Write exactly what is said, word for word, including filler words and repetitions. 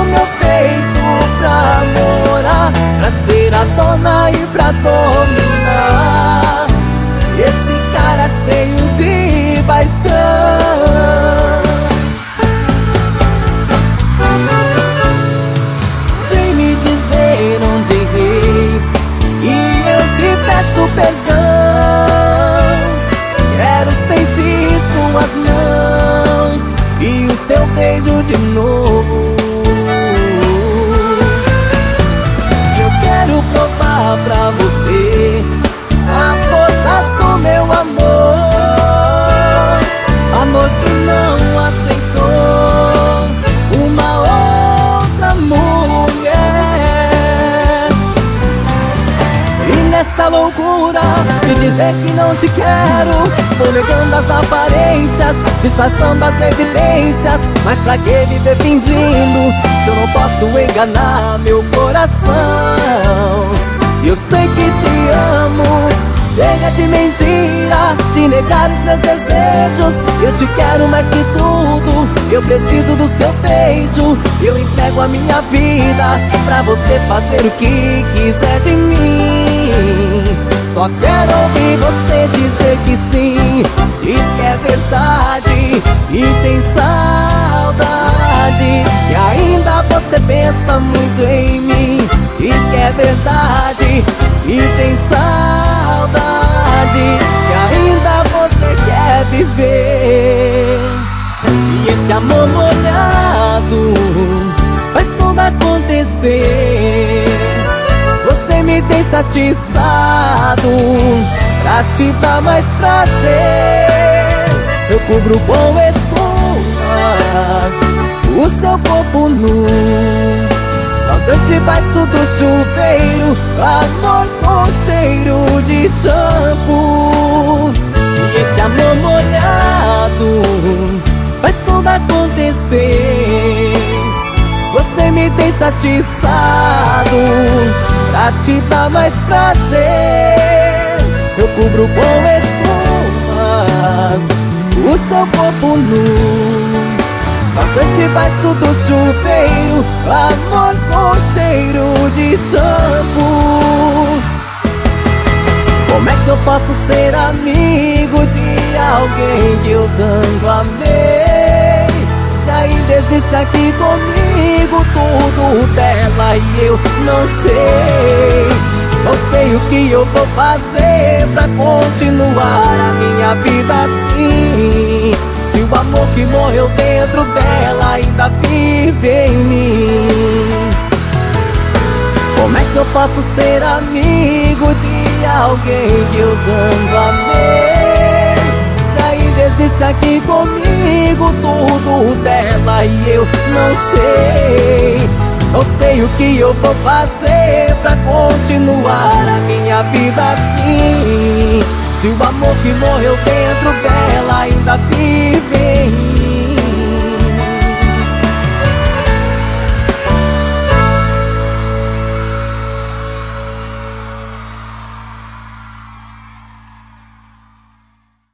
meu peito pra morar, pra ser a dona e pra dominar esse cara cheio de paixão. Vem me dizer onde errei e eu te peço perdão. Quero sentir suas mãos e o seu beijo de novo. Eu quero provar pra você a força do meu amor, amor que não aceitou uma outra mulher. E nessa loucura de dizer que não te quero, vou negando as aparências, disfarçando as evidências. Mas pra que viver fingindo se eu não posso enganar meu coração? Eu sei que te amo, chega de mentira, de negar os meus desejos. Eu te quero mais que tudo, eu preciso do seu beijo. Eu entrego a minha vida pra você fazer o que quiser de mim. Só quero ouvir você dizer que sim, diz que é verdade e tem saudade, que ainda você pensa muito em mim. Diz que é verdade e tem saudade, que ainda você quer viver. E esse amor molhado faz tudo acontecer. Você me deixa atiçado pra te dar mais prazer. Eu cubro com espumas o seu corpo nu, nadando debaixo do chuveiro, amor com cheiro de shampoo. E esse amor molhado faz tudo acontecer. Você me deixa atiçado pra te dar mais prazer. Eu cubro com espumas o seu corpo nu, nadando debaixo do chuveiro, amor com cheiro de shampoo. Como é que eu posso ser amigo de alguém que eu tanto amei, se ainda existe aqui comigo tudo dela e eu não sei? Não sei o que eu vou fazer pra continuar a minha vida assim, se o amor que morreu dentro dela ainda vive em mim. Como é que eu posso ser amigo de alguém que eu tanto amei, se ainda existe aqui comigo tudo dela e eu não sei? Não sei o que eu vou fazer pra continuar a minha vida assim, se o amor que morreu dentro dela ainda vive em mim.